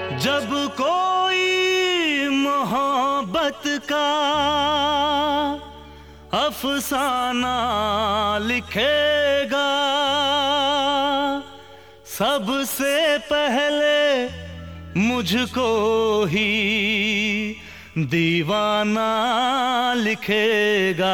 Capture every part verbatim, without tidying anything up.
जब कोई मोहब्बत का अफसाना लिखेगा, सबसे पहले मुझको ही दीवाना लिखेगा।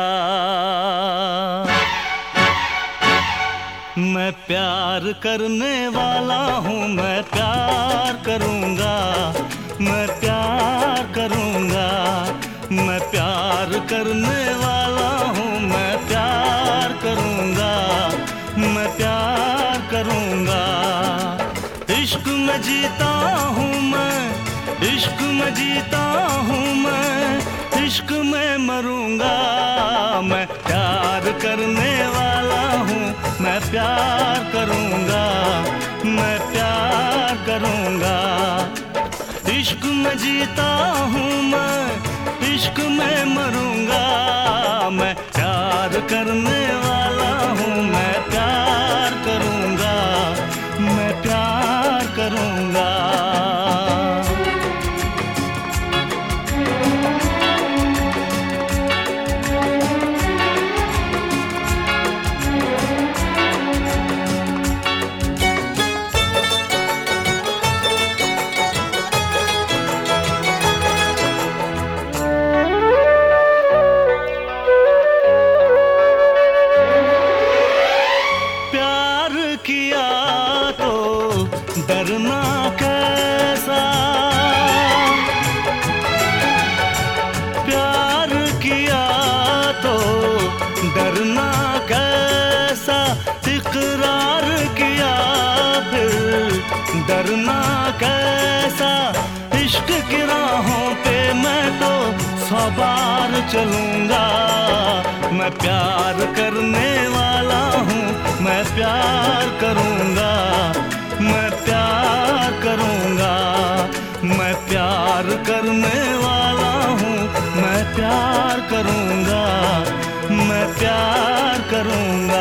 मैं प्यार करने वाला हूँ, मैं प्यार करूँगा, मैं प्यार करूँगा। मैं प्यार करने वाला हूँ, मैं प्यार करूँगा, मैं प्यार करूँगा। इश्क में जीता हूँ मैं, इश्क में जीता हूँ मैं, इश्क में मरूँगा। मैं प्यार करने वाला हूँ, मैं प्यार करूँगा, मैं प्यार करूँगा। इश्क में जीता हूँ मैं, इश्क में मरूँगा। मैं प्यार करने वाला हूँ, मैं प्यार करूँगा, मैं प्यार करूँगा। डरना कैसा, प्यार किया तो डरना कैसा, इकरार किया फिर डरना कैसा। इश्क की राहों पे मैं तो सौ बार चलूँगा। मैं प्यार करने वाला हूँ, मैं प्यार करूँगा, मैं प्यार करूँगा। मैं प्यार करने वाला हूँ, मैं प्यार करूँगा, मैं प्यार करूँगा।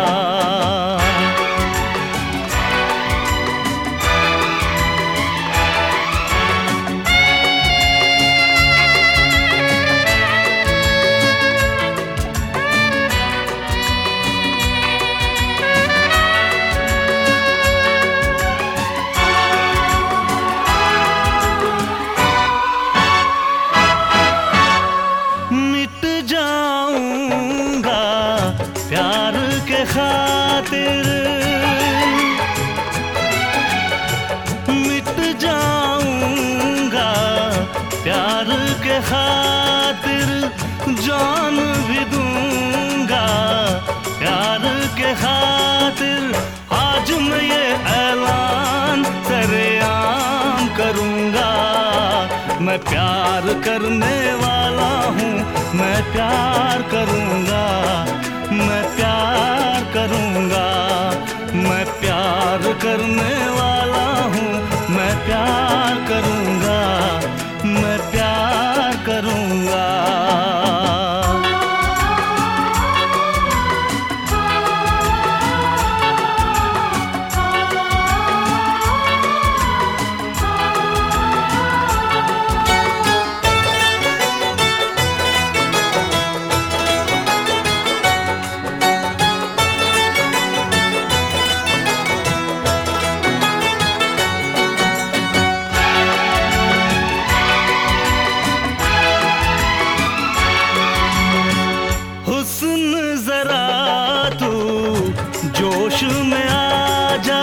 प्यार के खातिर मिट जाऊंगा, प्यार के खातिर जान भी दूंगा। प्यार के खातिर आज मैं ये ऐलान सरेआम करूंगा। मैं प्यार करने वाला हूँ, मैं प्यार करूंगा, मैं प्यार करूँगा। मैं प्यार करने वाला हूँ, मैं प्यार करूँगा, मैं प्यार करूँगा। जोश में आ जा,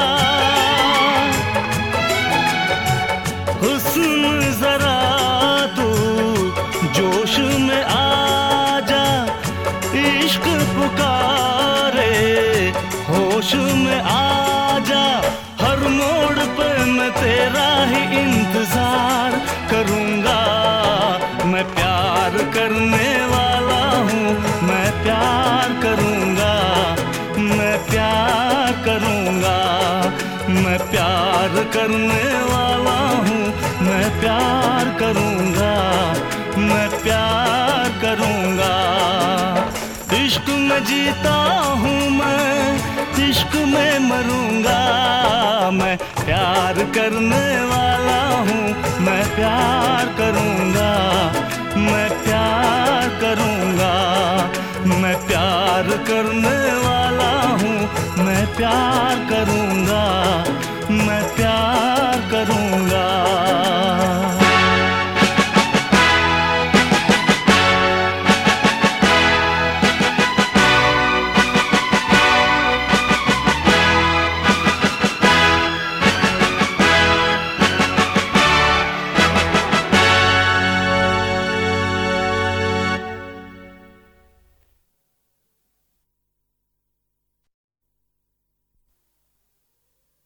हुस्न जरा तू जोश में आ जा। इश्क पुकारे होश में आ जा। हर मोड़ पर मैं तेरा ही इंतजार करूँगा। मैं प्यार करने वाला हूँ, मैं प्यार करूँगा, मैं प्यार करूँगा। मैं प्यार करने वाला हूँ, मैं प्यार करूँगा, मैं प्यार करूँगा। इश्क में जीता हूँ मैं, इश्क में मरूँगा। मैं प्यार करने वाला हूँ, मैं प्यार करूँगा, मैं प्यार करूँगा, मैं प्यार करने वाला हूँ, मैं प्यार करूँगा।